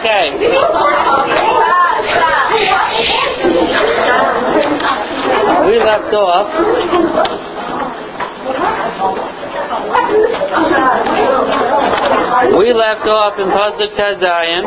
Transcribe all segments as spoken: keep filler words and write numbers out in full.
Okay. We left off. We left off in Pasuk Tazayim.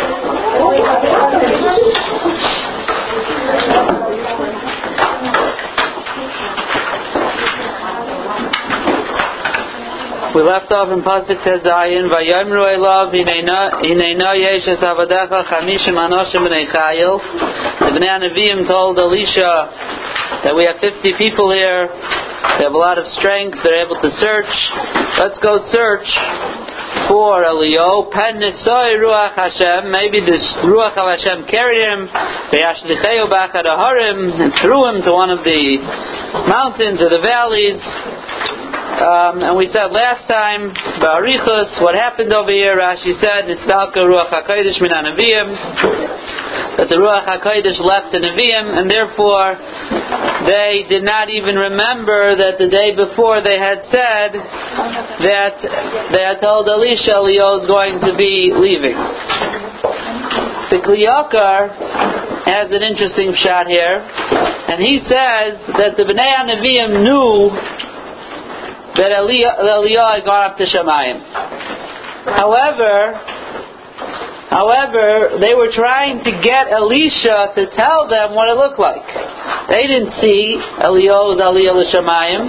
We left off in Pasuk Tezayin. Vayomru elav hinena yesh es avadecha chamishim anoshim b'nei chayil. The Bnei Nevi'im told Elisha that we have fifty people here. They have a lot of strength. They're able to search. Let's go search for Eliyahu. Pen nisoi ruach Hashem. Maybe this ruach of Hashem carried him. V'yashlicheu b'achad harim and threw him to one of the mountains or the valleys. Um, and we said last time, Ba'arichus, what happened over here, Rashi said, Nistalka Ruach HaKodesh min HaNevi'im, that the Ruach HaKodesh left the Nevi'im, and therefore they did not even remember that the day before they had said that they had told Elisha Leo is going to be leaving. The Kli Yakar has an interesting shot here, and he says that the Bnei Nevi'im knew that Eliyahu had gone up to Shemayim. However, however, they were trying to get Elisha to tell them what it looked like. They didn't see Eliyahu's Aliyah l'Shemayim.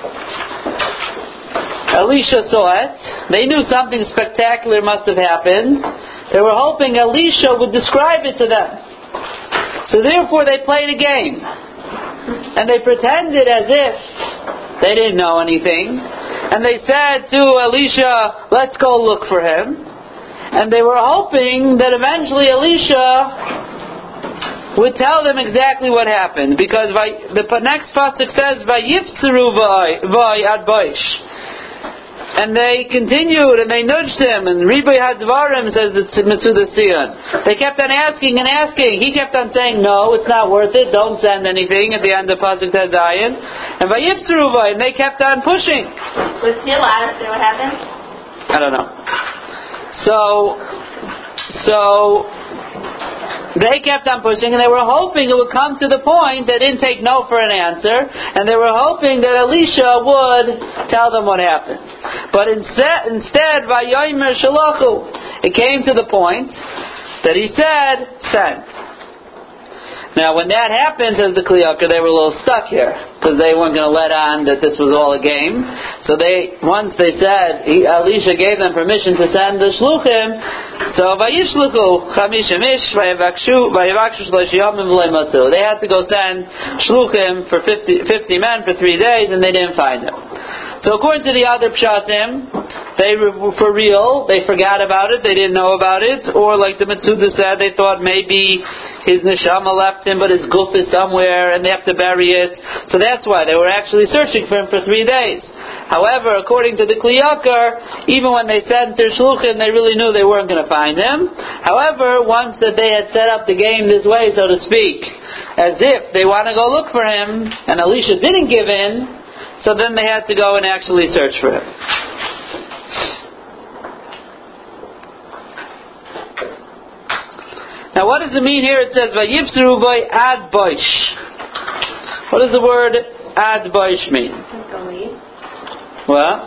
Elisha saw it. They knew something spectacular must have happened. They were hoping Elisha would describe it to them. So therefore they played a game. And they pretended as if they didn't know anything. And they said to Elisha, let's go look for him. And they were hoping that eventually Elisha would tell them exactly what happened. Because the next pasuk says, Vayiftzeru v'ay ad boish. And they continued and they nudged him. And Ribay Hadvarim, says the Metzudah Sion. They kept on asking and asking. He kept on saying, no, it's not worth it. Don't send anything at the end of Pasuk Tezayin. And Vayiftzeru v'ay, and they kept on pushing. Was he allowed to see what happened? I don't know. So, so they kept on pushing, and they were hoping it would come to the point. They didn't take no for an answer, and they were hoping that Elisha would tell them what happened. But instead, instead, Vayomer Shalachu, it came to the point that he said, "Send." Now, when that happened, says the Kli Yakar, they were a little stuck here because they weren't going to let on that this was all a game. So they, once they said, he, Elisha gave them permission to send the shluchim. So vayishluchu chamishim ish vayivakshu vayivakshu shlosh yomim v'lo matzu. They had to go send shluchim for fifty, fifty men for three days, and they didn't find them. So according to the other pshatim, they were for real, they forgot about it, they didn't know about it, or like the Metzudah said, they thought maybe his neshama left him, but his guf is somewhere, and they have to bury it. So that's why they were actually searching for him for three days. However, according to the Kli Yakar, even when they sent their shluchim, they really knew they weren't going to find him. However, once that they had set up the game this way, so to speak, as if they want to go look for him, and Elisha didn't give in, so then they had to go and actually search for him. Now what does it mean here? It says, Vayifzeru v'ay ad boish. What does the word ad boish mean? Well?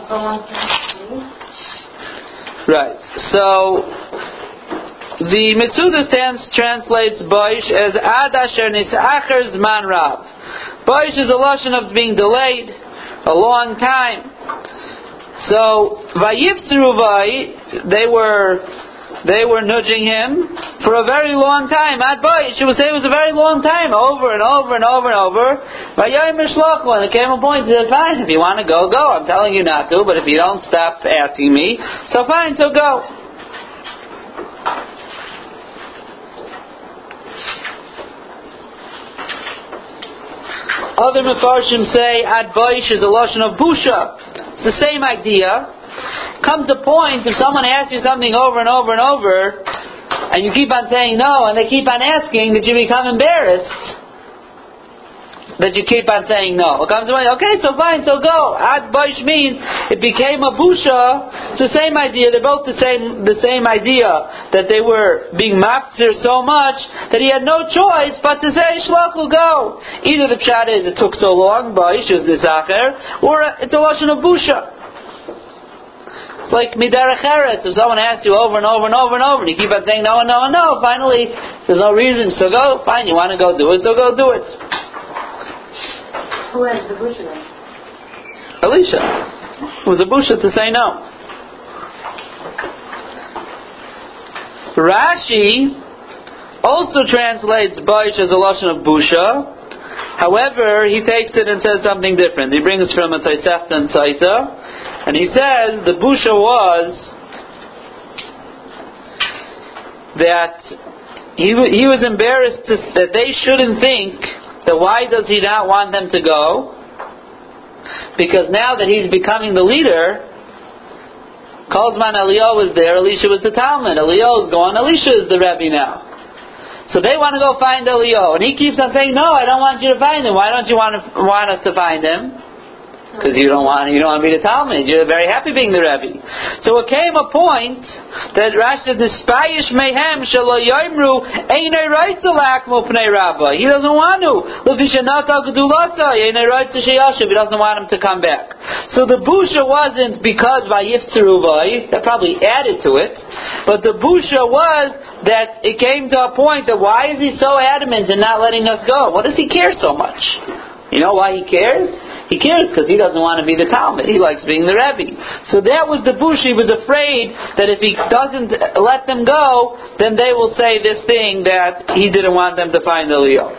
Right. So, the Metzudah stands, translates boish as ad asher nis'acher zman rab. Boish is a lashon of being delayed a long time. So, Vayifzeru v'ay, they were They were nudging him for a very long time. Ad boish, she would say it was a very long time, over and over and over and over. Vayomer shlochu, and it came a point that said, fine, if you want to go, go. I'm telling you not to, but if you don't stop asking me, so fine, so go. Other Mefarshim say ad boish is a lashon of busha. It's the same idea. Comes a point, if someone asks you something over and over and over, and you keep on saying no, and they keep on asking, that you become embarrassed. that you keep on saying no. It comes to mind, okay, so fine, so go. Ad Baish means it became a busha. It's the same idea. They're both the same the same idea, that they were being mafzer so much that he had no choice but to say shlach will go. Either the pshat is it took so long, Baish was the zacher, or it's a lashon of busha. It's like midarech eretz. If someone asks you over and over and over and over, and you keep on saying no and no and no, finally there's no reason. So go, fine. You want to go do it, so go do it. Who has the busha then? Elisha. It was a busha to say no. Rashi also translates Baish as a lashon of busha. However, he takes it and says something different. He brings from a Tosefta and Saita, and he says the busha was that he he was embarrassed to, that they shouldn't think that why does he not want them to go? Because now that he's becoming the leader, Kolzman Eliyahu was there, Elisha was the Talmud. Eliyahu is gone, Elisha is the Rebbe now. So they want to go find Eliyahu, and he keeps on saying, "No, I don't want you to find him. Why don't you want to, want us to find him? Because you don't want you don't want to be the Talmud. You're very happy being the Rebbe." So it came a point that Rashi said, "Nispayish mehem shelo yoimru einay raitza lakmo pnei Rabba." He doesn't want to. L'vishanata gedulasa einay raitza sheyashiv. He doesn't want him to come back. So the busha wasn't because vayiftzuru vay. That probably added to it, but the busha was that it came to a point that why is he so adamant in not letting us go? What does he care so much? You know why he cares? He cares because he doesn't want to be the Talmud. He likes being the Rebbe. So that was the bush. He was afraid that if he doesn't let them go, then they will say this thing that he didn't want them to find Eliyahu.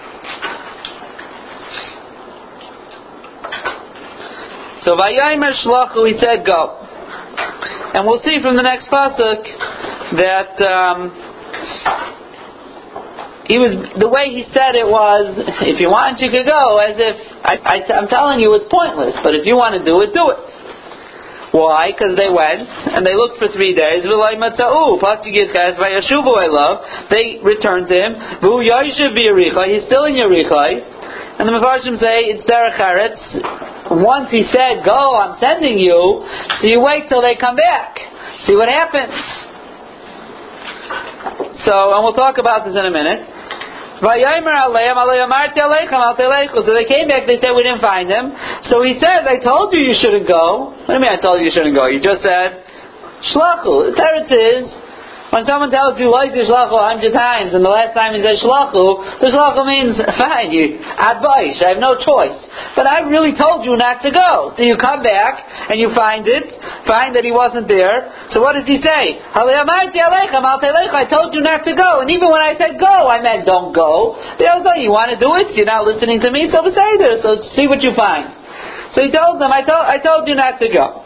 So Vayomer Shlachu, he said go. And we'll see from the next pasuk that um, He was the way he said it was, if you want, you could go. As if I, I, I'm telling you, it's pointless. But if you want to do it, do it. Why? Because they went and they looked for three days. They returned to him. He's still in Yerichai. And the Mefarshim say it's derech eretz. Once he said, "Go, I'm sending you," so you wait till they come back. See what happens. So, and we'll talk about this in a minute. So they came back, they said we didn't find him. So he says, "I told you you shouldn't go." What do you mean I told you you shouldn't go? You just said, Shlachu. The teretz is, when someone tells you Loisi Shlachu a hundred times, and the last time he says Shlachu, the Shlachu means, fine, you, advice, I have no choice. But I really told you not to go. So you come back, and you find it, find that he wasn't there. So what does he say? I told you not to go. And even when I said go, I meant don't go. They always say, you want to do it? You're not listening to me? So say there. So see what you find. So he told them, I told, I told you not to go.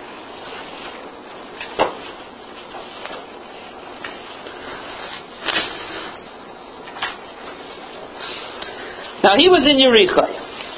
Now he was in Yerichai.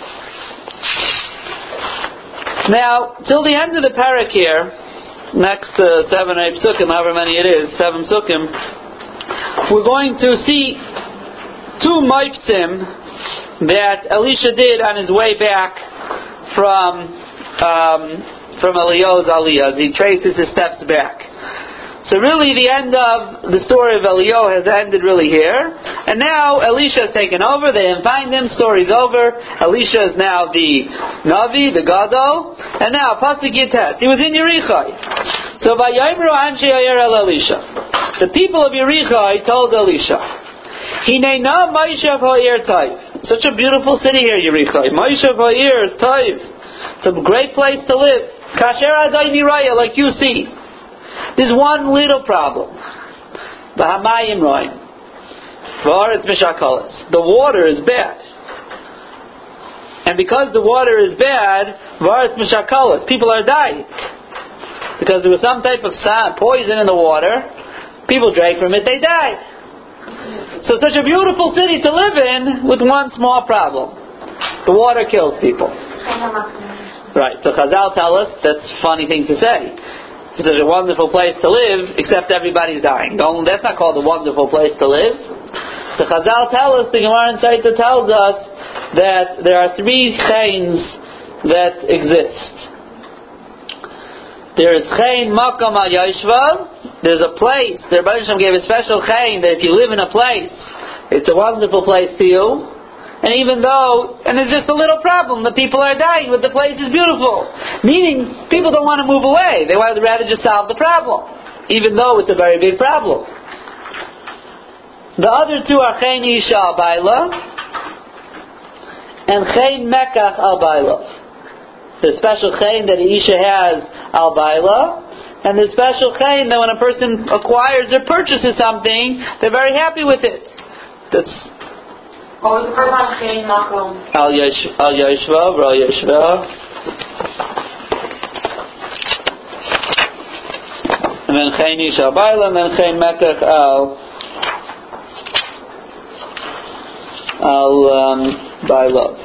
Now, till the end of the parak here, next uh, seven, eight psukim, however many it is, seven psukim, we're going to see two maipsim that Elisha did on his way back from um, from Eliyahu's aliyah. He traces his steps back. So really the end of the story of Eliyahu has ended really here. And now Elisha has taken over. They didn't find him. Story's over. Elisha is now the Navi, the Gadol. And now, Pasuk Yites. He was in Yerichai. So, Vayayimru Anshe Yair El Elisha. The people of Yerichai told Elisha, Hineina Ma'ishav Ha'ir Taiv. Such a beautiful city here, Yerichai. Ma'ishav Ha'ir Taiv. It's a great place to live. Kasher Adai Niraya, like you see. There's one little problem. The Hamayim Roim. V'aretz Mishakolas. The water is bad. And because the water is bad, V'aretz Mishakolas. People are dying. Because there was some type of poison in the water. People drank from it, they died. So such a beautiful city to live in with one small problem. The water kills people. Right, so Chazal tell us that's a funny thing to say. It's such a wonderful place to live, except everybody's dying. Don't, that's not called a wonderful place to live. So Chazal tell us, the Gemara in Saita tells us that there are three chains that exist. There is chain makam al yashva. There's a place. The Rebbe Shem gave a special chain that if you live in a place, it's a wonderful place to you. And even though, and there's just a little problem, the people are dying, but the place is beautiful. Meaning, people don't want to move away. They would rather just solve the problem, even though it's a very big problem. The other two are chain isha al baila and chain mekach al baila. The special chain that isha has al baila, and the special chain that when a person acquires or purchases something, they're very happy with it. That's what was the first one? Chain makom al yashva, al yashva, al yashva. And then chain isha al baila, and then chain mekach al al um, baila.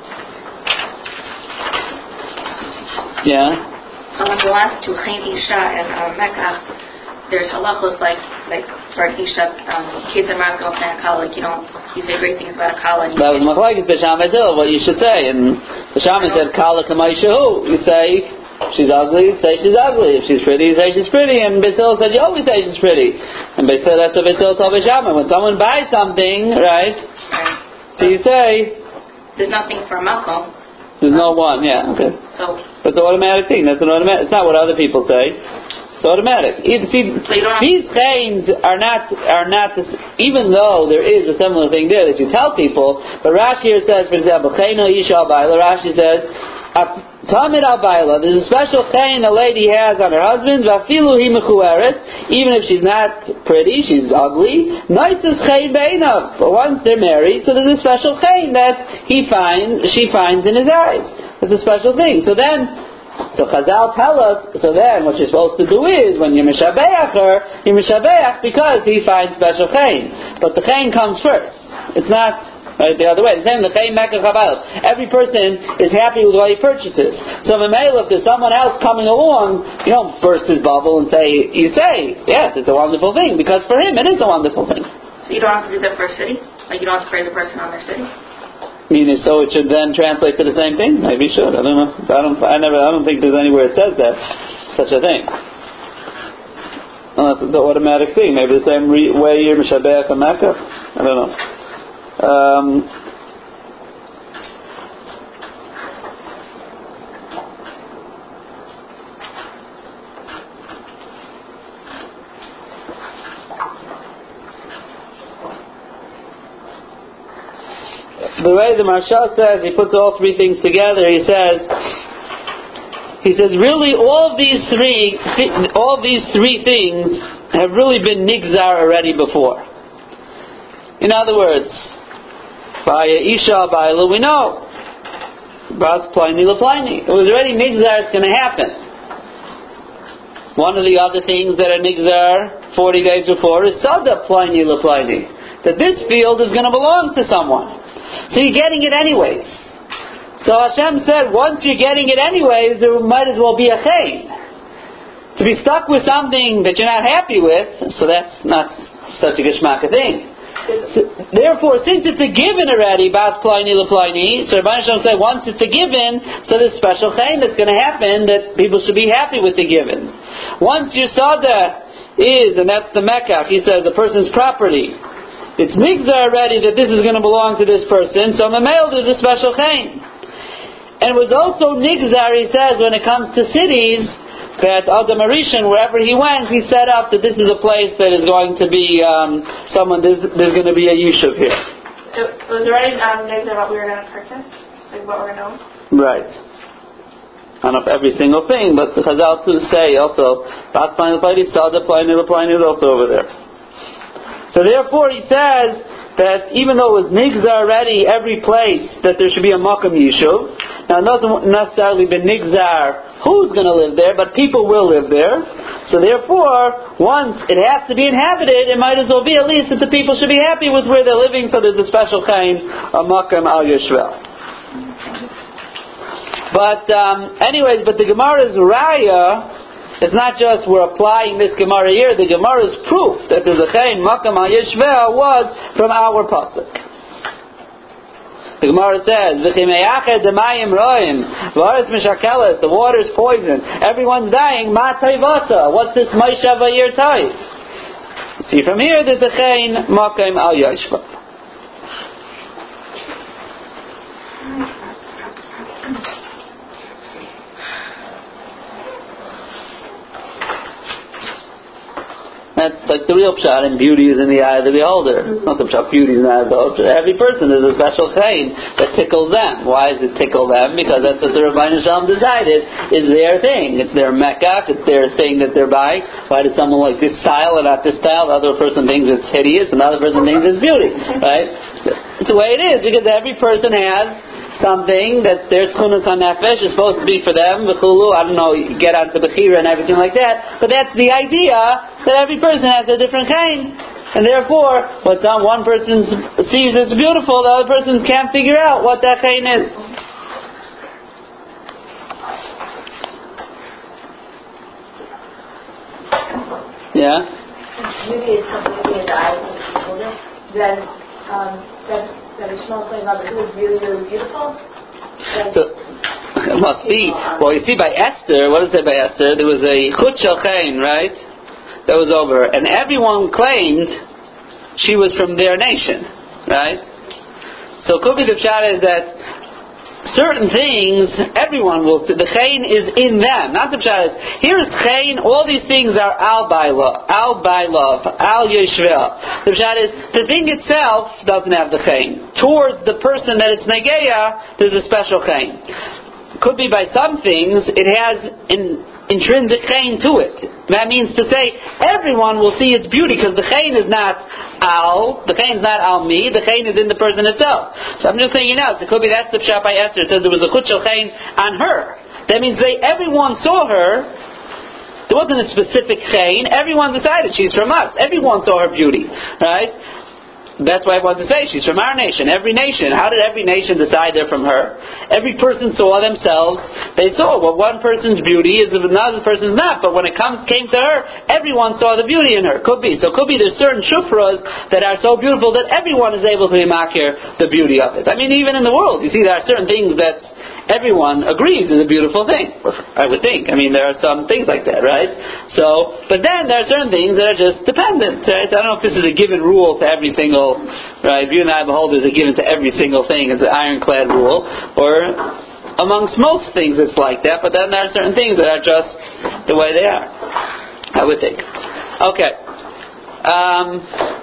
Yeah. So in the last two, Chain Isha and uh, Mecca, there's halachos like like for Isha, um, kids are not going to Kala, like you don't, you say great things about a Kala. That was machlokes Bisham Ezil, what you should say. And Bisham said Kala Kamaishahu. You say she's ugly, say she's ugly. If she's pretty, say she's pretty. And Bishil said you always say she's pretty. And Bishil, that's what Bishil told Bisham. When someone buys something, right? Right. So you say there's nothing for Malcolm. There's no one, yeah, okay. So it's an automatic thing. That's an automatic. It's not what other people say. It's automatic. Either, see, so these chains are not are not this, even though there is a similar thing there that you tell people. But Rashi here says, for example, chain isha baila. Rashi says, tamid al baila. There's a special chain a lady has on her husband. Vafilu hi mechueret. Even if she's not pretty, she's ugly. Noitzes chain beinav. But once they're married, so there's a special chain that he finds, she finds in his eyes. It's a special thing. So then, so Chazal tell us, so then what you're supposed to do is, when you mishabeach her, you mishabeach because he finds special chain. But the chain comes first. It's not right, the other way. The same, the chain mekach habayil. Every person is happy with what he purchases. So Mamela, if there's someone else coming along, you don't burst his bubble and say, you say, yes, it's a wonderful thing, because for him it is a wonderful thing. So you don't have to do that for a city? Like you don't have to pray the person on their city? Meaning, so it should then translate to the same thing? Maybe it should. I don't know. I don't. I never. I don't think there's anywhere it says that such a thing. Unless it's an automatic thing. Maybe the same re- way you're mishabeach and Mecca. I don't know. Um, the way the Maharsha says, he puts all three things together. He says, he says, really, all of these three, all of these three things have really been nigzar already before. In other words, via Isha Baila, we know, Bas Pliny Lapliny. It was already nigzar. It's going to happen. One of the other things that are nigzar forty days before is Sada Pliny Lapliny, that this field is going to belong to someone. So you're getting it anyways. So Hashem said, once you're getting it anyways, there might as well be a chain. To be stuck with something that you're not happy with, so that's not such a geshmaka thing. So, therefore, since it's a given already, Bas Pliny Lapliny, so Rabbi Hashem said, once it's a given, so there's special chain that's going to happen that people should be happy with the given. Once your sada is, and that's the Mekach, he says, the person's property, it's nigzar already that this is going to belong to this person, so Mamel there's a special chain. And it was also nigzar, he says, when it comes to cities, that Adam Arishan, wherever he went, he set up that this is a place that is going to be um, someone, there's, there's going to be a yishuv here. So, was there already um, nigzar what we were going to purchase? Like what we're going to know? Right. Not of every single thing, but the Chazal to say also, Bas Pliny Lapliny, Sada Pliny Lapliny is also over there. So therefore he says that even though it was nigzar already every place that there should be a makam yishuv, now it doesn't necessarily be nigzar who's going to live there, but people will live there. So therefore, once it has to be inhabited, it might as well be at least that the people should be happy with where they're living, so there's a special kind of makam al yishvel. But um, anyways, but the Gemara's raya, it's not just we're applying this Gemara here. The Gemara's proof that the Zechain Makam Al Yishvel was from our pasuk. The Gemara says, the water is poison. Everyone's dying. Ma tayvasa. What's this Maisha Vayir Tayv? See from here, there's a Chayin Makim Al Yashva. That's like the real pshat, and beauty is in the eye of the beholder. It's not the pshat, beauty is in the eye of the beholder. Every person is a special chayin that tickles them. Why does it tickle them? Because that's what the Rabbeinu Shalom decided is their thing. It's their mekach, it's their thing that they're buying. Why does someone like this style and not this style? The other person thinks it's hideous, and the other person thinks it's beauty. Right? It's the way it is, because every person has something that their tchunas hanefesh is supposed to be for them, v'chulu, I don't know, you get onto bechira and everything like that, but that's the idea that every person has a different chayin, and therefore, what some one person sees as beautiful, the other person can't figure out what that chayin is. Yeah? Beauty is something in the eyes of the beholder, then, um, then that is something about it is really, really beautiful. So, it must be. Well, you see by Esther, what does it say by Esther? There was a chut shel chayin, right? That was over. And everyone claimed she was from their nation, right? So, could be the pshat is that certain things, everyone will see. The chayin is in them. Not the pshat is, here's chayin, all these things are al baila, al bailov, al yeshveh. The pshat is, the thing itself doesn't have the chayin. Towards the person that it's negeya, there's a special chayin. Could be by some things, it has an intrinsic chayin to it. That means to say, everyone will see its beauty, because the chayin is not al, the chayin is not al me, the chayin is in the person itself. So I'm just saying, you know, so it could be that's the pshat by Esther. It says there was a chut shel chayin on her. That means they, everyone saw her. There wasn't a specific chayin. Everyone decided she's from us. Everyone saw her beauty, right? That's why I want to say she's from our nation. Every nation. How did every nation decide they're from her? Every person saw themselves. They saw what well, one person's beauty is if another person's not. But when it comes came to her, everyone saw the beauty in her. Could be. So could be there's certain shufras that are so beautiful that everyone is able to be makir the beauty of it. I mean, even in the world, you see there are certain things that everyone agrees is a beautiful thing. I would think. I mean, there are some things like that, right? So, but then there are certain things that are just dependent, right? I don't know if this is a given rule to every single, right? Beauty in the eye of the beholder is a given to every single thing. It's an ironclad rule. Or amongst most things it's like that, but then there are certain things that are just the way they are. I would think. Okay. Um...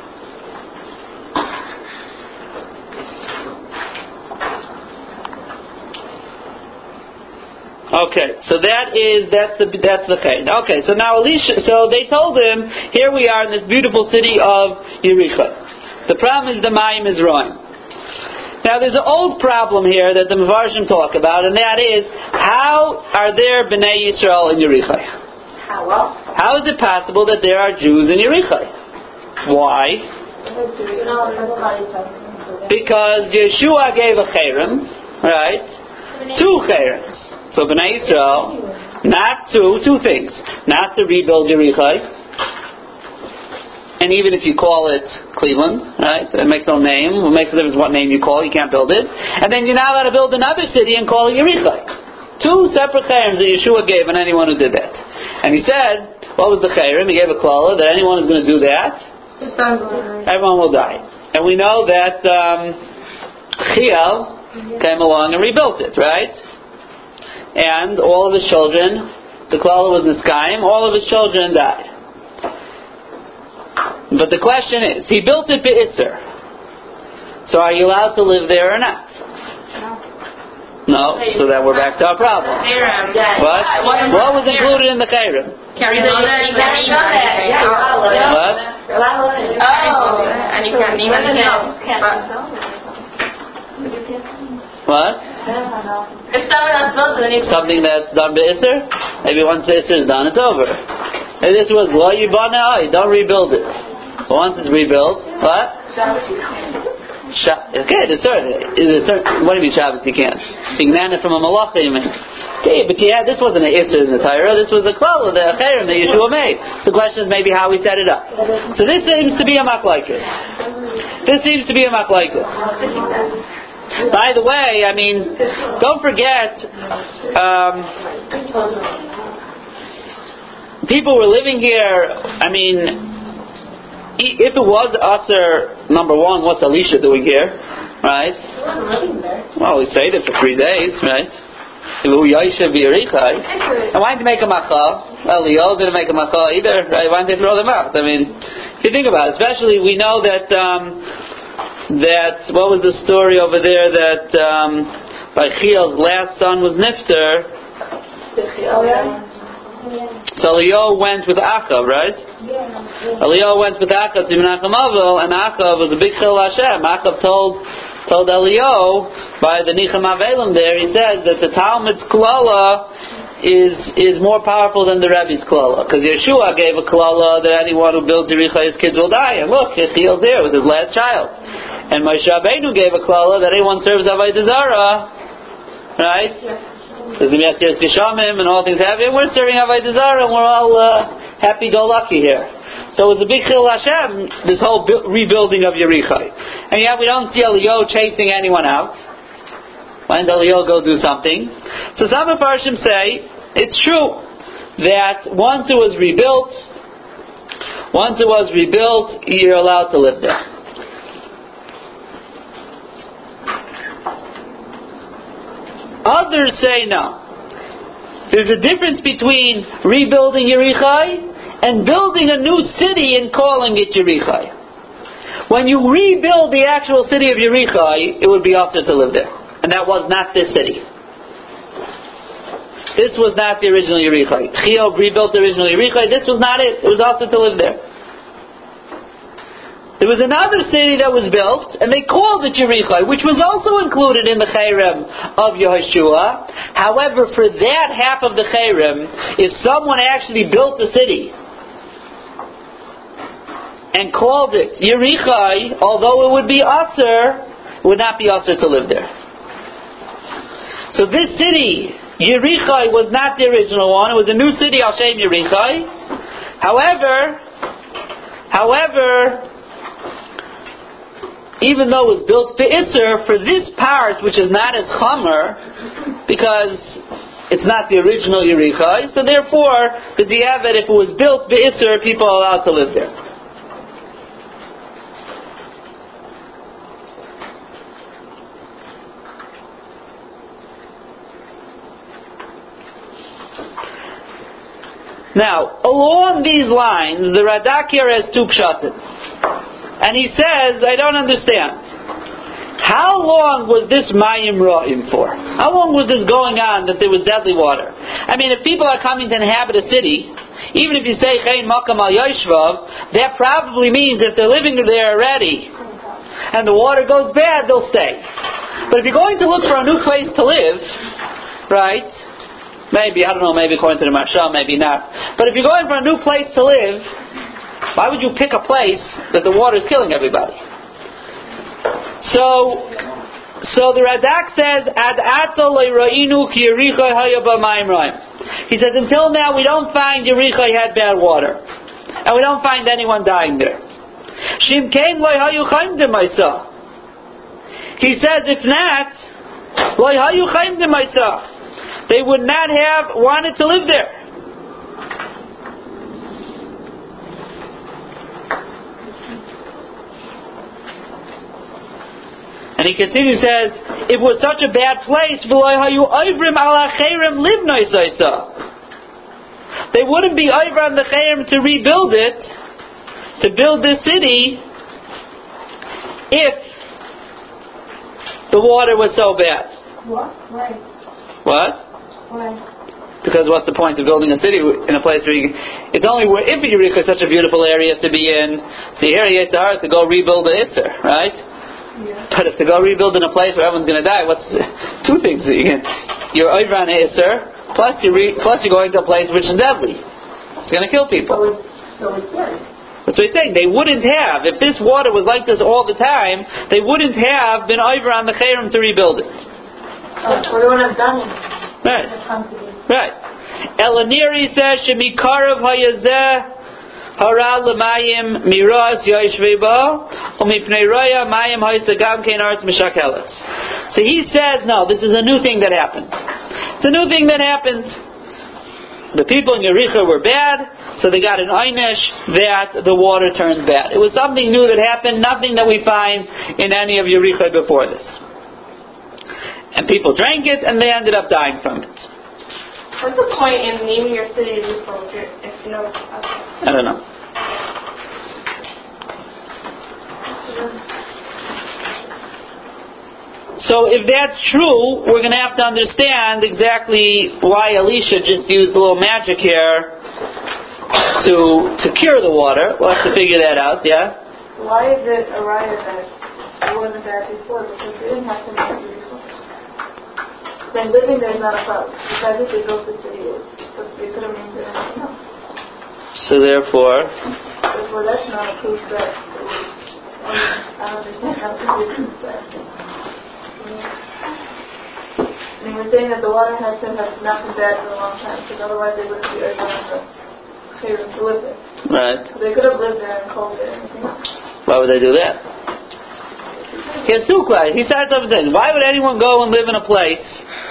Okay, so that is that's the that's the chayin. Okay, so now Elisha, so they told him, here we are in this beautiful city of Yericho. The problem is the mayim is ruined. Now there's an old problem here that the Mefarshim talk about, and that is how are there Bnei Yisrael in Yericho? How well? How is it possible that there are Jews in Yericho? Why? Because Yeshua gave a cherem, right? Two cherems. So Bnei Yisrael, not to, two things. Not to rebuild Yericho. And even if you call it Cleveland, right? It makes no name. It makes a difference what name you call. You can't build it. And then you're not allowed to build another city and call it Yericho. Two separate cherems that Yeshua gave on anyone who did that. And he said, what was the cherem? He gave a klala that anyone who's going to do that, everyone will die. And we know that um, Chiel came along and rebuilt it, right? And all of his children, the klala was Niskayim, all of his children died. But the question is, he built it be'isser. So are you allowed to live there or not? No. So then we're back to our problem. What? What was included in the cherem? What? Oh, and you can't name it. What? Something that's done be'isser? Maybe once the isser is done, it's over. If this was lo yibana, you don't rebuild it. But once it's rebuilt, what? Sh- okay, there's certain, there's certain. What do you mean Shabbos? You can't. You can land it from a malacha, you mean? Okay, but yeah, this wasn't an isser in the Torah. This was a klala, the cherem that Yeshua made. So the question is maybe how we set it up. So this seems to be a machlokes. This seems to be a machlokes. By the way, I mean, don't forget, um, people were living here. I mean, if it was Aser, number one, what's Elisha doing here, right? Well, he stayed there for three days, right? And why didn't they make a macha? Well, Leo didn't make a macha either, right? Why didn't they throw them out? I mean, if you think about it, especially we know that um, that what was the story over there that um, by Chiel's last son was Nifter. So Leo went with Achav, right? Leo went with Achav to Menachem Avil, and Achav was a big Chil Hashem. Achav told told Elio by the Nichem Avelim there, he says that the Talmud's Klala is is more powerful than the Rebbe's Klala. Because Yeshua gave a Klala that anyone who builds Yericha, his kids will die. And look, Yechiel's there with his last child. And Moshe Rabbeinu gave a Klala that anyone serves Avodah Zarah, right? Because the Messias Geshamim and all things happen. We're serving Avodah Zarah and we're all uh, happy-go-lucky here. So it was a big Chil Hashem, this whole bu- rebuilding of Yericha. And yet we don't see Elio chasing anyone out. Why didn't Elio go do something? So some of Parshim say, it's true that once it was rebuilt, once it was rebuilt, you're allowed to live there. Others say no. There's a difference between rebuilding Yericha and building a new city and calling it Yericha. When you rebuild the actual city of Yericha, it would be also to live there. And that was not this city. This was not the original Yericha. Chiyov rebuilt the original Yericha. This was not it. It was also to live there. There was another city that was built, and they called it Yericha, which was also included in the Cherem of Yehoshua. However, for that half of the Cherem, if someone actually built the city and called it Yericha, although it would be Aser, it would not be Aser to live there. So this city, Yericha, was not the original one. It was a new city, Al Shem Yericha. However, however, even though it was built Be'isr, for this part, which is not as Chamer, because it's not the original Yericha, so therefore, the Diavad, if it was built Be'isr, people are allowed to live there. Now, along these lines, the Radak here has two pshatim. And he says, I don't understand. How long was this Mayim Ra'im for? How long was this going on that there was deadly water? I mean, if people are coming to inhabit a city, even if you say Chein Makam Al Yoshvav, that probably means if they're living there already and the water goes bad, they'll stay. But if you're going to look for a new place to live, right? Maybe, I don't know, maybe according to the Maharsha, maybe not. But if you're going for a new place to live, why would you pick a place that the water is killing everybody? So, so the Radak says, Ad ato le'ra'inu ki Yericha haya b'mayim ra'im. He says, until now we don't find Yericha had bad water. And we don't find anyone dying there. Shim kein lo hayu chaim d'maisa. He says, if not, lo hayu chaim d'maisa. They would not have wanted to live there. And he continues, says, it was such a bad place, they wouldn't be over on the Chayrim to rebuild it, to build this city, if the water was so bad. What? Why? What? Why? Because what's the point of building a city in a place where you, it's only where if Yericha is such a beautiful area to be in, see here you get to go rebuild the Isser, right? Yeah. But if to go rebuild in a place where everyone's going to die, what's two things? You can, you're over on Isser, plus you're re, plus you're going to a place which is deadly. It's going to kill people. So it's, so it's worse. That's what he's saying. They wouldn't have, if this water was like this all the time, they wouldn't have been over on the Chayrim to rebuild it. Oh, so they wouldn't have done it. Right. Right. Elaniri says, Shemikarav hayazeh hara l'mayim miras yoshvei ba, umipnei roya mayim hayisagam kein arts mishakeles. So he says, no, this is a new thing that happened. It's a new thing that happened. The people in Yericho were bad, so they got an einish that the water turned bad. It was something new that happened, nothing that we find in any of Yericho before this. And people drank it, and they ended up dying from it. What's the point in naming your city Yericho if you know? I don't know. So if that's true, we're going to have to understand exactly why Elisha just used a little magic here to to cure the water. We'll have to figure that out, yeah? Why is it a riot that it wasn't bad before? Because they didn't have to make it before. Then living there is not a problem. Because if they built the city, but they could have made it anything else. So therefore... Therefore, that's not a proof that it was, I don't understand how to do that. I mean, we're saying that the water has to have not been bad for a long time, because otherwise they wouldn't be able to clear to live there. Right. So they could have lived there and cold there and anything else. Why would they do that? He starts off saying, why would anyone go and live in a place?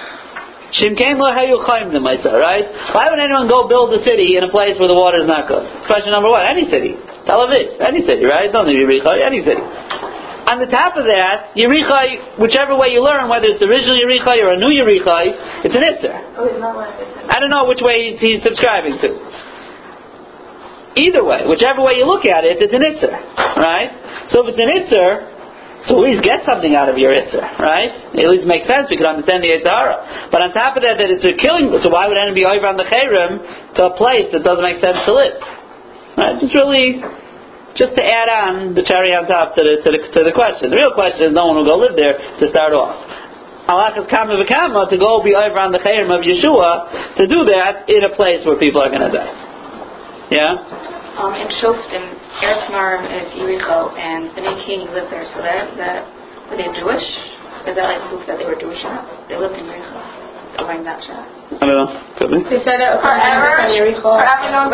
Right? Why would anyone go build a city in a place where the water is not good? Question number one. Any city. Tel Aviv. Any city, right? Don't need Yericho. Any city. On the top of that, Yericho, whichever way you learn, whether it's the original Yericho or a new Yericho, it's an Isser. Oh, he's not like this. I don't know which way he's, he's subscribing to. Either way, whichever way you look at it, it's an Isser. Right? So if it's an Isser, so at least get something out of your Isser. Right? It at least makes sense. We can understand the Yitzhara. But on top of that, that it's a killing, so why would anyone be over on the Cherem to a place that doesn't make sense to live? Right? It's really... just to add on the cherry on top to the, to the to the question. The real question is no one will go live there to start off. Halachas kama v'kama to go be over on the Cherem of Yeshua to do that in a place where people are going to die. Yeah? Um, in Shoftim, Eretz Marim is Yericho, and Bnei Keni lived there, so that, that, were they Jewish? Is that like proof that they were Jewish or not? They lived in Yericho. Going that shot. I don't know. Could be. They said it forever. Forever. No,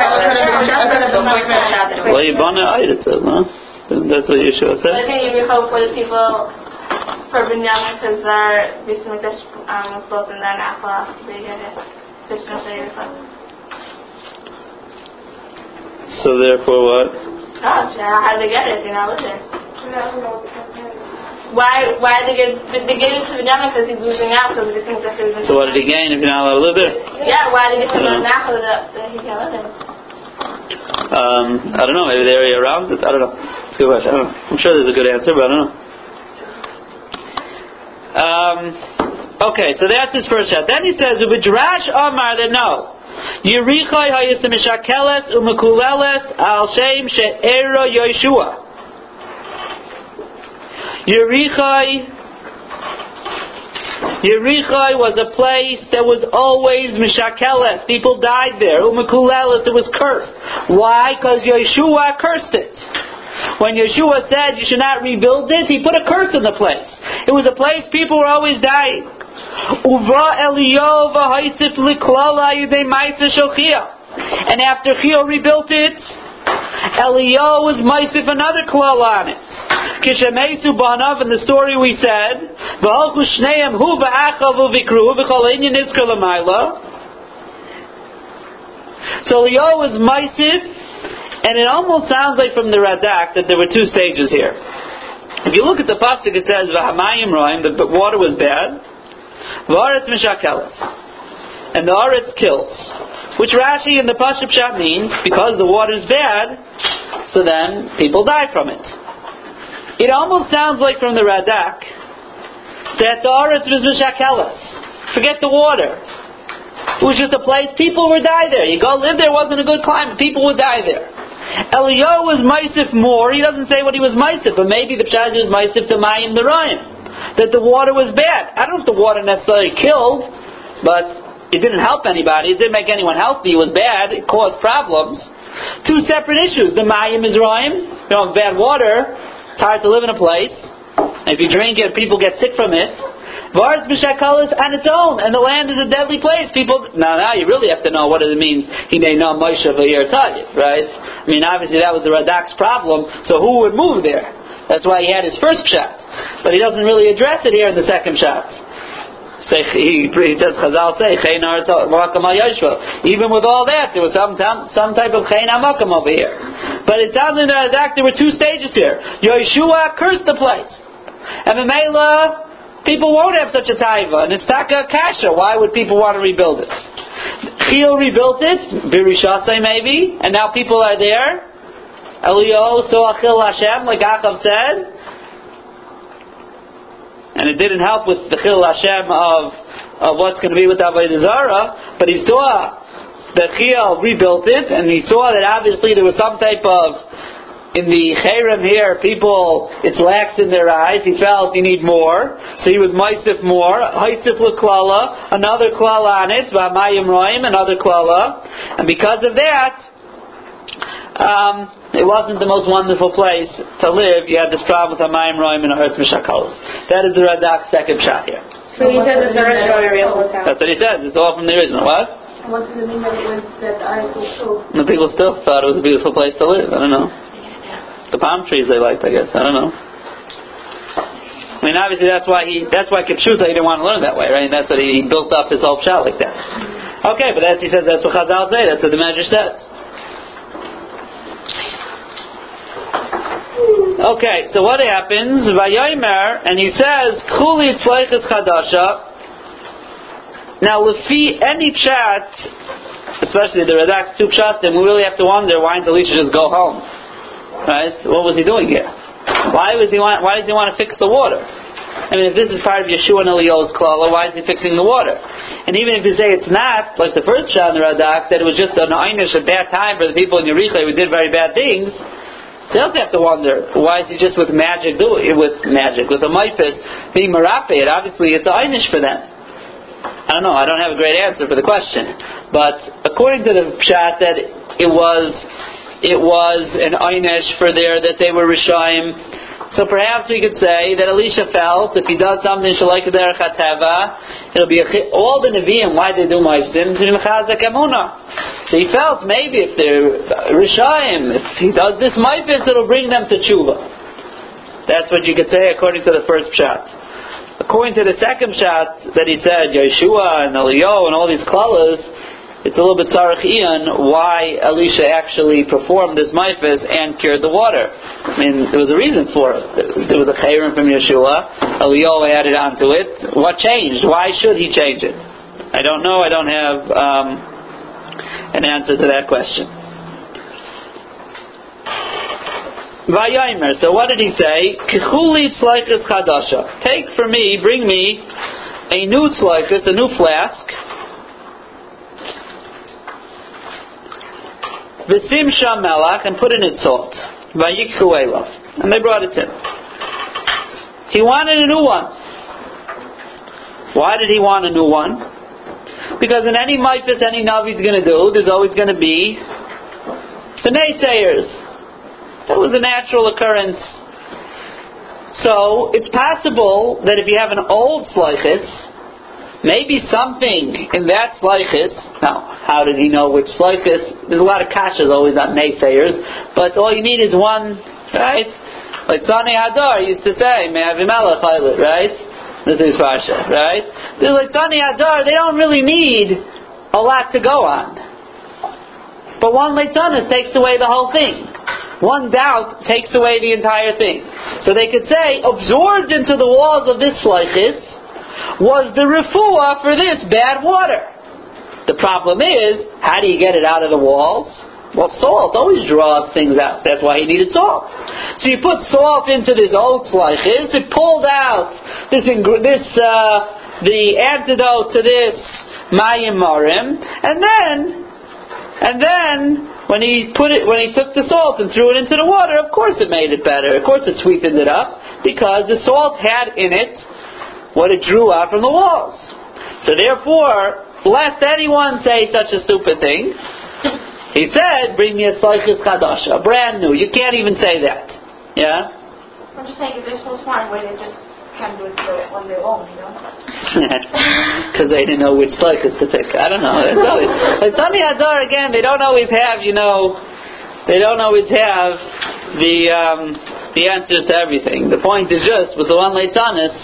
well, you bought it, it says, no? That's what Yeshua said. I think Yericho for the people, for Binyamin, because their Bismillah um, was built in their Nachla, they get it. Just going to say Yericho. So therefore what? Oh, how did they get it if you're not living? Why? Why did they get? They gave it to Binyamin because he's losing out because they think that he's. So what did he gain if you're not allowed to live there? Yeah. Why did he give him that that he can't live there? Um, I don't know. Maybe the area around it. I don't know. It's a good question. I don't know. I'm sure there's a good answer, but I don't know. Um. Okay, so that's his first shot. Then he says, "Ubidrash Amar that no, Yerichai haYismishakeles uMekuleles al Shem she'ero Yeshua." Yerichai, Yerichai was a place that was always mishakeles. People died there. Umekuleles, it was cursed. Why? Because Yeshua cursed it. When Yeshua said you should not rebuild it, he put a curse in the place. It was a place people were always dying. Uva Eliyahu v'haisif liklala yidei ma'aser shel Chiyah. And after Chiyah rebuilt it, Eliyahu was ma'asif another klal on it. Kishamesu banav, in the story we said, v'halchu shneim hu v'achav u'vikru v'chol inyan izkar l'mayla. So Eliyahu was ma'asif, and it almost sounds like from the Radak that there were two stages here. If you look at the pasuk, it says v'hamayim roim, the water was bad, v'aretz mishakeles, and the aretz kills. Which Rashi in the Pashup Pshat means, because the water is bad, so then people die from it. It almost sounds like from the Radak that the Aretz was Mishakeles. Forget the water. It was just a place, people would die there. You go live there, it wasn't a good climate, people would die there. Eliyahu was Maisif more, he doesn't say what he was Maisif, but maybe the Pshat was Maisif to Mayim the Ryan. That the water was bad. I don't know if the water necessarily killed, but it didn't help anybody. It didn't make anyone healthy. It was bad. It caused problems. Two separate issues. The Mayim is Rayim. You know, bad water. It's hard to live in a place. And if you drink it, people get sick from it. Varetz B'Shakalis on its own. And the land is a deadly place. People, now, now you really have to know what it means. Hinei no Moshe v'yer Tayyip, right? I mean, obviously that was the Radak's problem. So who would move there? That's why he had his first pshat. but he doesn't really address it here in the second shot. So he, he says, Chazal say, Chein Makam HaYoshua. Even with all that, there was some some type of Chein HaMakam over here. But it sounds in the Radak there were two stages here. Yeshua cursed the place, and Memela, people won't have such a taiva, and it's taka kasha. Why would people want to rebuild it? Chil rebuilt it, Birishasai maybe, and now people are there. Eliyahu so Achil Hashem, like Achav said. And it didn't help with the Chil Hashem of, of what's going to be with Avodah Zarah, but he saw that Chil rebuilt it, and he saw that obviously there was some type of, in the Cherem here, people, it's lax in their eyes. He felt you need more, so he was Maisif more. Haisif L'Klala, another Klala on it, V'Amayim Roim, another Klala, and because of that, um, it wasn't the most wonderful place to live. You had this problem with Hamayim Roim and Earth Mishakalos. That is the Radak's second shot here. So he says it's the original. That's what he says. It's all from the original. What? What does it mean that it was that I was so? The people still thought it was a beautiful place to live. I don't know. The palm trees they liked, I guess. I don't know. I mean, obviously that's why he, that's why Kipshuta he didn't want to learn that way, right? And that's what he, he built up his whole shot like that. Okay, but that's, he says that's what Chazal say. That's what the Medrash says. Okay, so what happens? Vayomer, and he says, Chuli tzleichus chadasha. Now, Lefi any chat, especially the Radak's two shots, then we really have to wonder why didn't Elisha just go home? Right? What was he doing here? Why was he want? Why does he want to fix the water? I mean, if this is part of Yeshua and Eliyahu's klala, why is he fixing the water? And even if you say it's not, like the first shot in the Radak, that it was just an einish, a bad time for the people in Yericho who did very bad things, they also have to wonder, why is he just with magic, do it, with magic, with a maifis, being marapet? Obviously, it's a einish for them. I don't know, I don't have a great answer for the question. But according to the pshat, that it was it was an einish for there, that they were Rishayim. So perhaps we could say that Elisha felt if he does something Shalai K'derech HaTeva, it'll be a, all the Nevi'im, why they do Ma'asim, to Mechazak Emunah. So he felt maybe if they're Rishayim, if he does this Ma'asim, it'll bring them to Tshuva. That's what you could say according to the first pshat. According to the second pshat that he said, Yeshua and Eliyahu and all these klalas, it's a little bit tzarech iyan why Elisha actually performed this maifis and cured the water. I mean, there was a reason for it. There was a chayrim from Yeshua. Eliyahu added onto it. What changed? Why should he change it? I don't know. I don't have um, an answer to that question. Vayomer. So what did he say? Kichuli tzleikus chadasha. Take for me, bring me a new tzleikus, a new flask. V'sim sham melach, and put in it salt. Vayikchu elav, and they brought it in. He wanted a new one. Why did he want a new one? Because in any maifis any navi is going to do, there's always going to be the naysayers. That was a natural occurrence. So it's possible that if you have an old slichus, maybe something in that slichus. Now, how did he know which slichus? There's a lot of kashas always on naysayers, but all you need is one, right? Like Tzani Hadar used to say, Me'avimelech Hailit, right? This is Parsha, right? There's like Tzani Hadar, they don't really need a lot to go on. But one Leitzanus takes away the whole thing. One doubt takes away the entire thing. So they could say, absorbed into the walls of this slichus was the refuah for this bad water. The problem is, how do you get it out of the walls? Well, salt always draws things out. That's why he needed salt. So you put salt into this old slichus, it pulled out this, this uh, the antidote to this mayim marim, and then, and then when he put it, when he took the salt and threw it into the water, of course it made it better. Of course it sweetened it up because the salt had in it what it drew out from the walls. So therefore, lest anyone say such a stupid thing, he said, bring me a slichus chadasha, brand new. You can't even say that. Yeah? I'm just saying, if they're so smart, why they just can't do it on their own, you know? Because they didn't know which slichus to pick. I don't know. It's always, like Tzani Hadar, again, they don't always have, you know, they don't always have the, um, the answers to everything. The point is just, with the one Leitzanis,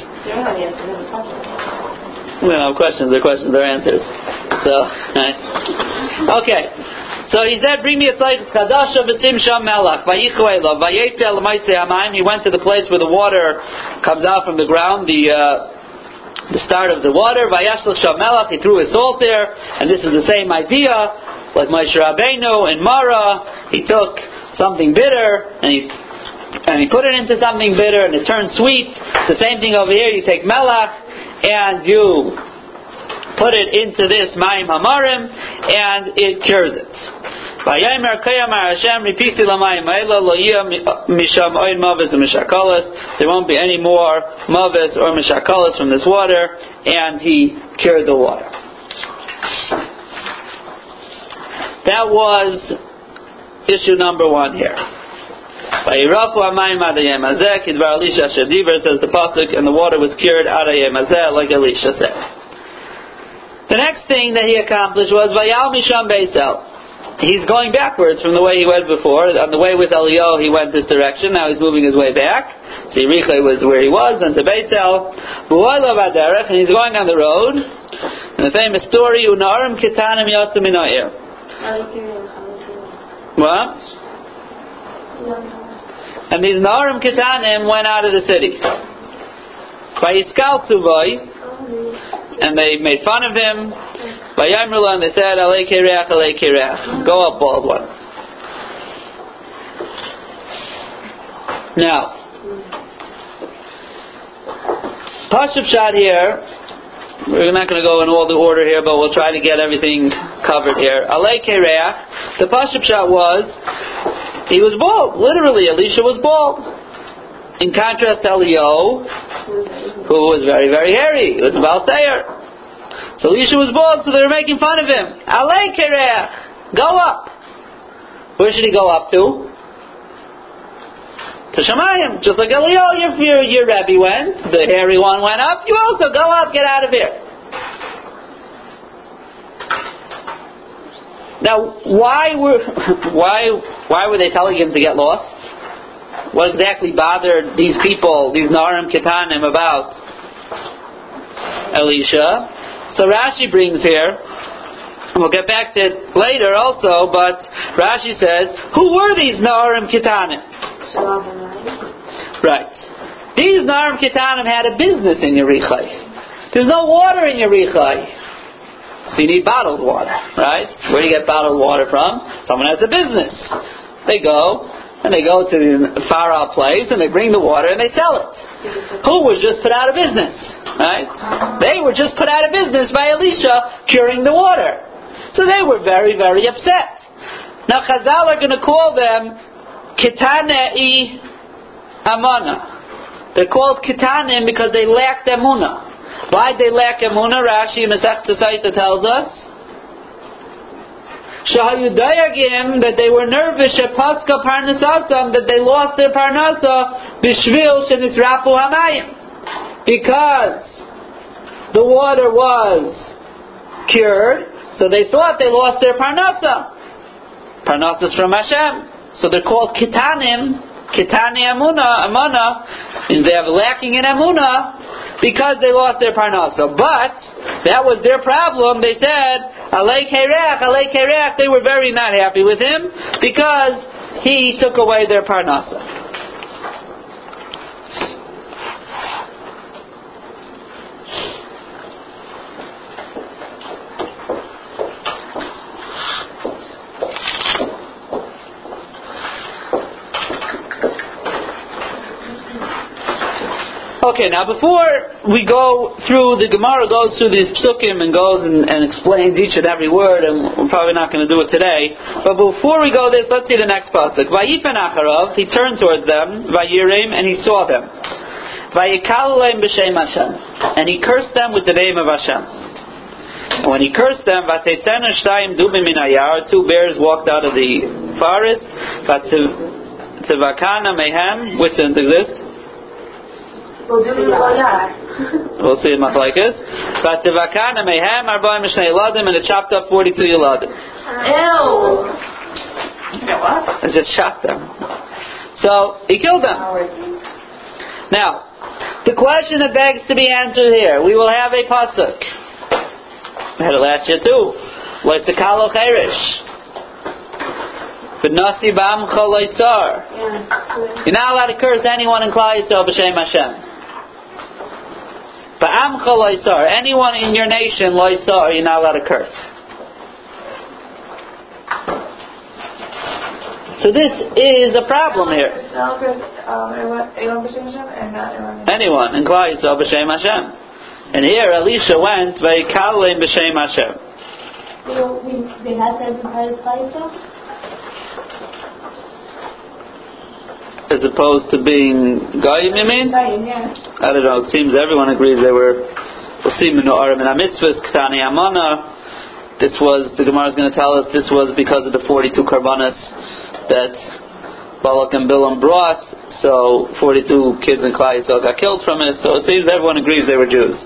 we don't have questions, they're questions, they're answers. So, right. Okay. So he said, bring me a slice of chadasha v'simsha melach vayichu elav vayetze el ma'aseh hamayim. He went to the place where the water comes out from the ground, the uh, the start of the water. Vayashlach sham melach. He threw his salt there, and this is the same idea, like Moshe Rabbeinu in Mara. He took something bitter and he and he put it into something bitter, and it turned sweet. The same thing over here. You take melach and you put it into this mayim hamarim, and it cures it. Vayamer kayamar Hashem ripisi lamayim ha'ela lo yiyah misham oin mavis u'mishakalas. There won't be any more mavis or mishakalas from this water, and he cured the water. That was issue number one here. Vayirafu hamayim ad hayem hazeh kidvar Elisha asher diver, says the pasuk, and the water was cured ad hayem hazeh, like Elisha said. The next thing that he accomplished was Vayal Misham Beisel. He's going backwards from the way he went before. On the way with Eliyahu, he went this direction. Now he's moving his way back. See, Richle was where he was, and to Beisel. And he's going on the road. And the famous story, Unarim Kitanim Yatsu Min Ha'ir. What? And these Narim Kitanim went out of the city. Vayiskal Tzuvoi. And they made fun of him. Vayamrula, and they said, Alei Kereach, Alei Kereach. Go up, bald one. Now, Pashup Shad here, we're not going to go in all the order here, but we'll try to get everything covered here. Alei Kereach, the Pashup Shad was, he was bald. Literally, Elisha was bald. In contrast to Eliyahu, who was very, very hairy. He was a Baal Seir. So Elisha was bald, so they were making fun of him. Alei Kereach, go up. Where should he go up to? To Shemayim. Just like Eliyahu, your, your Rebbe went. The hairy one went up. You also go up, get out of here. Now, why were why why were they telling him to get lost? What exactly bothered these people, these Narim Kitanim, about Elisha? So Rashi brings here, and we'll get back to it later also, but Rashi says, who were these Narim Kitanim? Right. These Narim Kitanim had a business in Yerichai. There's no water in Yerichai. So you need bottled water, right? Where do you get bottled water from? Someone has a business. They go, and they go to the far out place, and they bring the water, and they sell it. Who was just put out of business? Right? They were just put out of business by Elisha curing the water. So they were very, very upset. Now Chazal are going to call them Kitanei Amana. They're called Kitanim because they lacked Emunah. Why did they lack Emunah? Rashi in Masechta Saita tells us Shahayudayagim, that they were nervous, Shepaska Parnasasam, that they lost their Parnasa, Bishvil Shenisrapu Hamayim, because the water was cured, so they thought they lost their Parnasa. Parnasas from Hashem. So they're called Kitanim, Kitani Amuna, Amana, and they have lacking in Amuna, because they lost their Parnasa. But that was their problem. They said, Alei Kereach, Alei Kereach. They were very not happy with him because he took away their Parnasa. Okay, now before we go through, the Gemara goes through these psukim and goes and, and explains each and every word, and we're probably not going to do it today. But before we go this, let's see the next pasuk. Vayifen acharav, he turned towards them, vayirim, and he saw them. Vayikalu leim b'shem Hashem, and he cursed them with the name of Hashem. And when he cursed them, vatetzena shtayim dubim min hayar, two bears walked out of the forest. Vatzivakana mehem, which didn't exist. We'll do it We'll see in Machlekes. But Tivakana mehem arba'im mishnei yeladim, and it chopped up forty-two yeladim. Ew. You know what? It just chopped them. So he killed them. Now, the question that begs to be answered here, we will have a pasuk. We had it last year too. What's the kalo cherish? But nasi ba'amcha loitzar. You're not allowed to curse anyone in Klal Yisrael b'shem Hashem. Ba'amcha loitzar. Anyone in your nation loitzar, you're not allowed to curse. So this is a problem here. Anyone in Klal Yisrael b'shem Hashem. And here Elisha went vayikalim b'shem Hashem. So they had to have been part of Klal Yisrael? As opposed to being goyim, you mean? Goyim, yeah. I don't know. It seems everyone agrees they were. We'll see. Menuarim and Hamitzvahs, Ktani Amana. This was the Gemara is going to tell us. This was because of the forty-two karbanas that Balak and Bilam brought. So forty-two kids in Klal Yisrael got killed from it. So it seems everyone agrees they were Jews.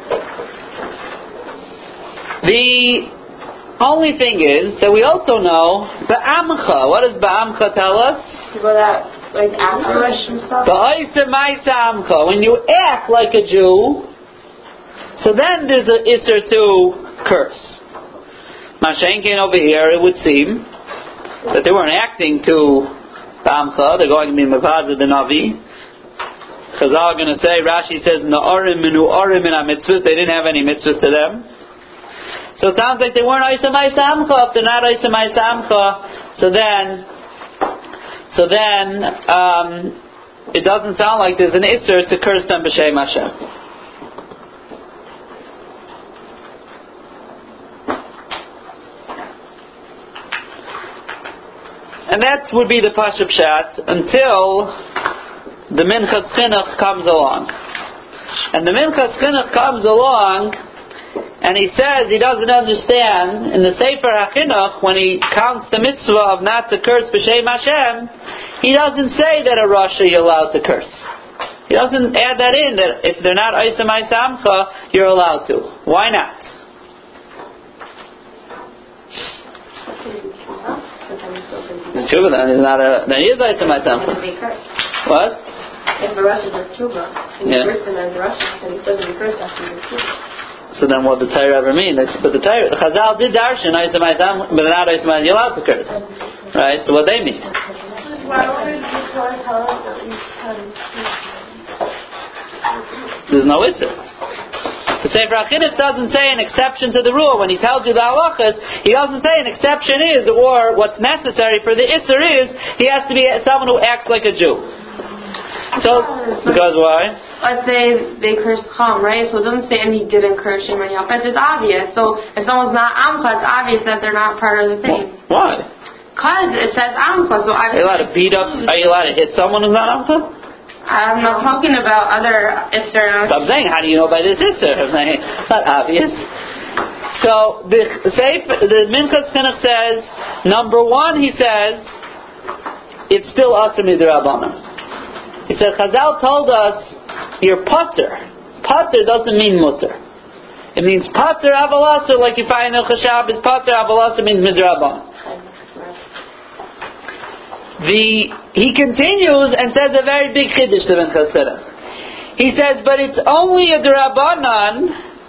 The only thing is that we also know Ba'amcha. What does Ba'amcha tell us? People that like after and stuff. When you act like a Jew, so then there's an Isser to curse. Mashenkin over here, it would seem that they weren't acting to Ba'amcha, they're going to be Mavazah the Navi. Chazal are going to say, Rashi says, Na'arim minu arim in mitzvahs, they didn't have any mitzvahs to them. So it sounds like they weren't Oisamai Samcha. If they're not Oisamai Samcha, so then So then, um, it doesn't sound like there's an Isser to curse them b'shem Hashem. And that would be the Pashup Shat until the Minchas Chinuch comes along. And the Minchas Chinuch comes along, and he says he doesn't understand in the Sefer HaChinuch when he counts the mitzvah of not to curse b'shem Hashem. He doesn't say that a Rasha you're allowed to curse. He doesn't add that in, that if they're not Oisamai Samcha, you're allowed to. Why not? The Tshuva then is not a, then he is Oisamai Samcha. What? If a Rasha does Tshuva, and you curse him as a Rasha, then he doesn't be cursed after the Tshuva. So then what does the Torah ever mean? That's, but the Torah, the Chazal did darshan Oisamai Samcha, but not Oisamai, you're allowed to curse. Right? So what they mean? There's no Isser. The Sefer HaChinuch doesn't say an exception to the rule. When he tells you the halachas, he doesn't say an exception is, or what's necessary for the Isser is, he has to be someone who acts like a Jew. So, because why? Let's say they cursed Chum, right? So it doesn't say and he didn't curse Shimon Yafet. It's obvious. So if someone's not Amcha, it's obvious that they're not part of the thing. Why? Because it says Amcha, so I... Are you allowed to beat up, are you allowed to hit someone who's not Amcha? I'm not talking about other Isser. So I'm saying, how do you know by this Isser? I'm saying, it's not obvious. So, the Seif, the Minchas Chinuch says, number one, he says, it's still Asur Midrabanan. He said, Chazal told us, you're Pater. Pater doesn't mean Mutter. It means Pater Aval Asur, like you find in Chashab, is Pater Aval Asur means Midrabanan. The, he continues and says a very big chiddush to Minchas Chinuch. He says, but it's only a D'Rabbanan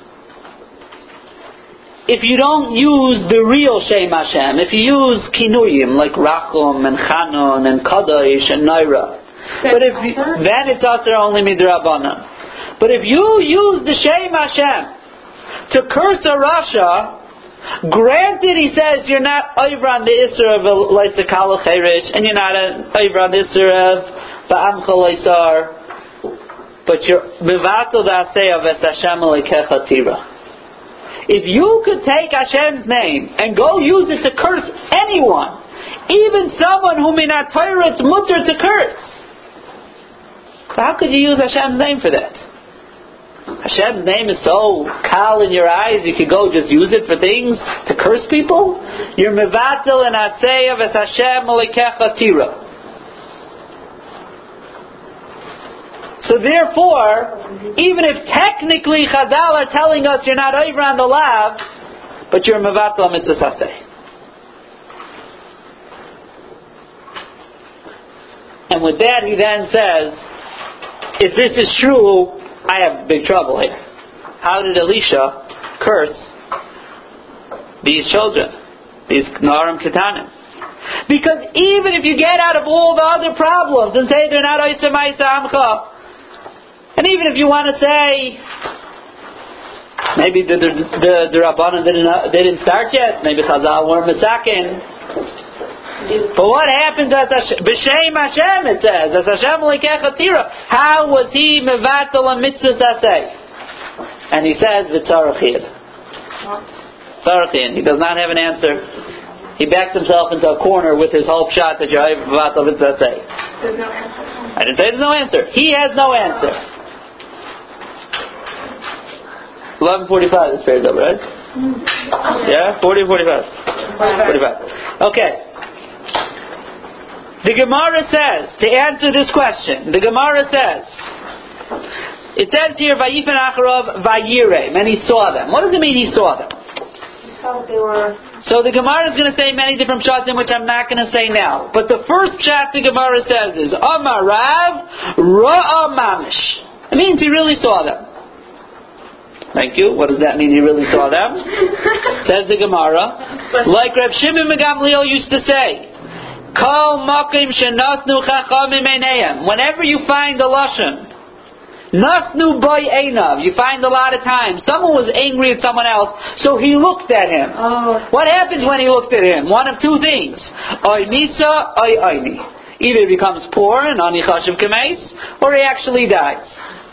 if you don't use the real Shem Hashem. If you use Kinuyim like Rachum and Chanon and Kadosh and Naira. But if you, then it's Asur only Midrabanan. But if you use the Shem Hashem to curse a Rasha, granted, he says you're not over on the Isser of Leisa Kalo Cherish, and you're not over on the Isser of Ba'amcha Leisar, but you're Mivato Da'aseh of Es Hashem Alekecha Tira. If you could take Hashem's name and go use it to curse anyone, even someone whom in our Torah it's mutter to curse, how could you use Hashem's name for that? Hashem's name is so kal in your eyes, you could go just use it for things to curse people? You're mevatel and aseh of es Hashem alekecha tira. So therefore, even if technically Chazal are telling us you're not over on the lav, but you're mevatel mitzvah aseh. And with that he then says, if this is true, I have big trouble here. How did Elisha curse these children, these Naram Ketanim? Because even if you get out of all the other problems and say they're not Oisem Ma'aseh Amcha, and even if you want to say maybe the the, the, the Rabbanan didn't uh, they didn't start yet, maybe Chazal weren't Mesakin. But what happens as B'Shem Hashem? It says as Hashem Lekech Atira. How was he mevatel a mitzvah asay? And he says v'tzarachin. Tzarachin. He does not have an answer. He backed himself into a corner with his hope shot that you're mevatel mitzvah asay. There's no answer. I didn't say there's no answer. He has no answer. eleven forty-five is paired up, right? Yeah? forty or forty-five? forty-five. Okay. The Gemara says, to answer this question, the Gemara says, it says here, Vayifen Acharov Vayirem, and he saw them. What does it mean he saw them? He thought they were... So the Gemara is going to say many different shots in which I'm not going to say now. But the first shot the Gemara says is, Amar Rav Ra'a Mamish. It means he really saw them. Thank you. What does that mean? He really saw them? Says the Gemara. Like Reb Shimon ben Gamliel used to say, Kol makim shenasnu chachamim einayim. Whenever you find a lashon, nasnu boy einav, you find a lot of times someone was angry at someone else, so he looked at him. Oh. What happens when he looked at him? One of two things: oy misa, oy oyni. Either he becomes poor and ani chashiv kameis, or he actually dies.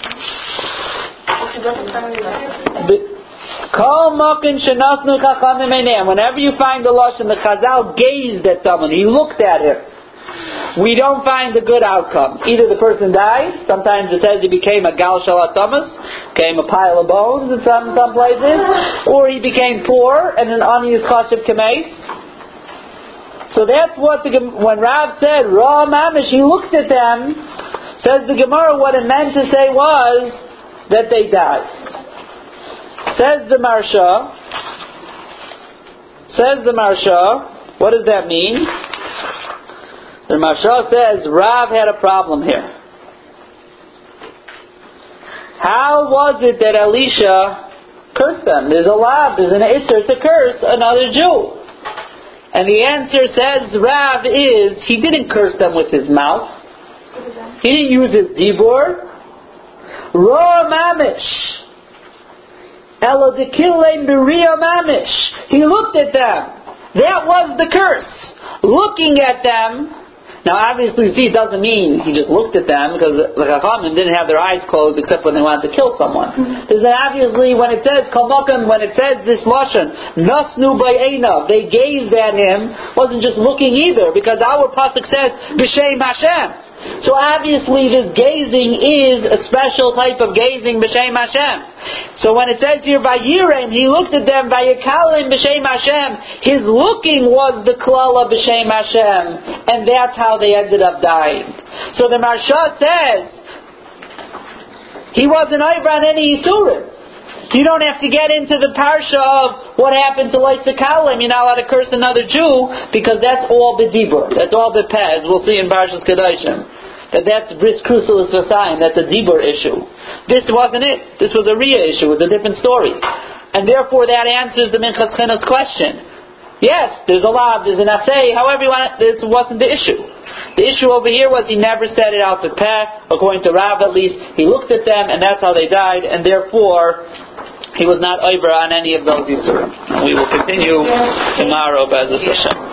Whenever you find the lashon, the Chazal gazed at someone, he looked at him. We don't find a good outcome. Either the person died, sometimes it says he became a gal shalat tamas, became a pile of bones in some, some places, or he became poor and an ani is chashiv kameis. So that's what the, when Rav said, Ra Mamish, he looked at them, says the Gemara, what it meant to say was that they died. Says the Marsha, says the Marsha, what does that mean? The Marsha says Rav had a problem here. How was it that Elisha cursed them? There's a law, there's an isser to curse another Jew. And the answer, says Rav, is he didn't curse them with his mouth. He didn't use his dibur. Ra Mamish. Ela dekilem b'riya mamish. He looked at them. That was the curse. Looking at them. Now obviously, see, it doesn't mean he just looked at them, because the Chachamim didn't have their eyes closed except when they wanted to kill someone. Mm-hmm. There's obviously, when it says Kalmakam, when it says this lashon, Nasnu b'einav, they gazed at him, wasn't just looking either, because our pasuk says B'Shem Hashem. So obviously this gazing is a special type of gazing B'Shem Hashem. So when it says here Vayirem, he looked at them Vayikalim B'Shem Hashem, his looking was the klala B'Shem Hashem, and that's how they ended up dying. So the Marsha says he wasn't over on any Yisurim. You don't have to get into the parsha of what happened to Leitza Kalim. You're not allowed to curse another Jew, because that's all b'dibur. That's all b'pez. We'll see in Parshas Kedoshim that that's bris crucialis v'sayim. That's a dibur issue. This wasn't it. This was a riyah issue. It was a different story, and therefore that answers the Minchas Chinuch's question. Yes, there's a lav, there's an asay. However, you want it, this wasn't the issue. The issue over here was he never said it out the peh. According to Rav, at least, he looked at them, and that's how they died, and therefore he was not over on any of those Yisurim. And we will continue tomorrow, B'ezras Hashem.